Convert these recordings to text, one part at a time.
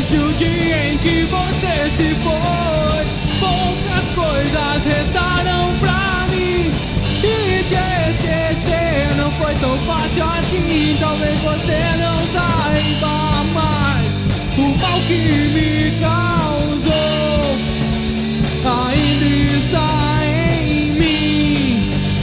Desde o dia em que você se foi, poucas coisas restaram pra mim. E te esquecer não foi tão fácil assim. Talvez você não saiba mais o mal que me causou ainda está em mim.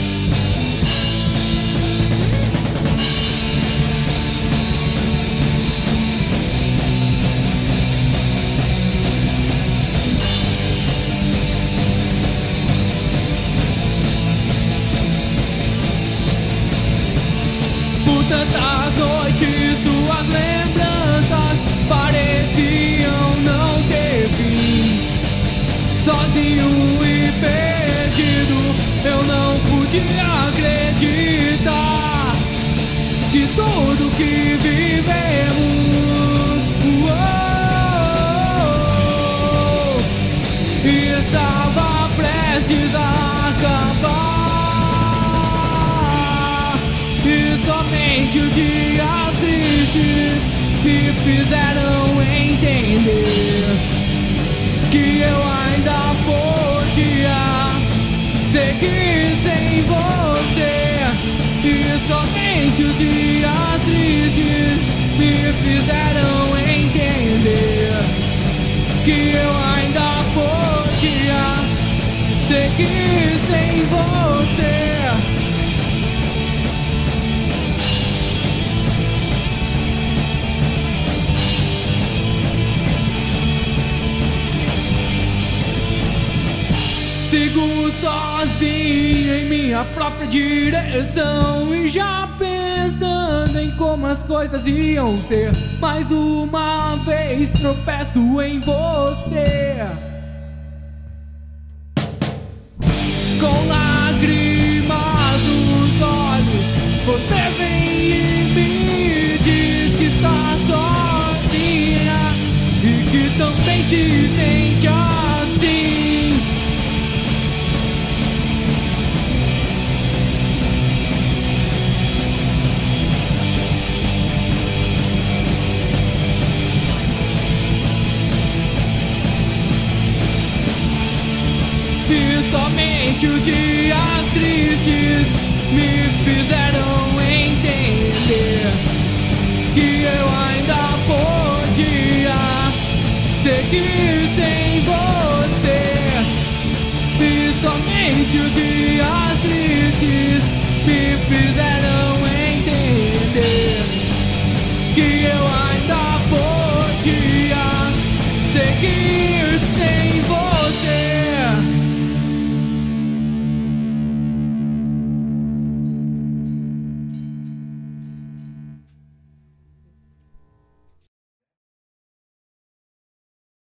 Por tantas noites suas lembranças pareciam não ter fim. Sozinho e perdido, eu não podia acreditar que tudo que vivemos estava prestes a acabar. E somente os dias tristes me fizeram entender que eu ainda podia seguir sem você. E somente os dias tristes me fizeram entender que eu ainda podia seguir sem você. Sigo sozinho em minha própria direção e já pensando em como as coisas iam ser. Mais uma vez tropeço em você. Com lágrimas nos olhos, você vem e me diz que está sozinha e que também se sente assim. E somente os dias tristes me fizeram entender que eu ainda podia seguir sem você. E somente os dias tristes me fizeram entender que eu ainda podia seguir sem você.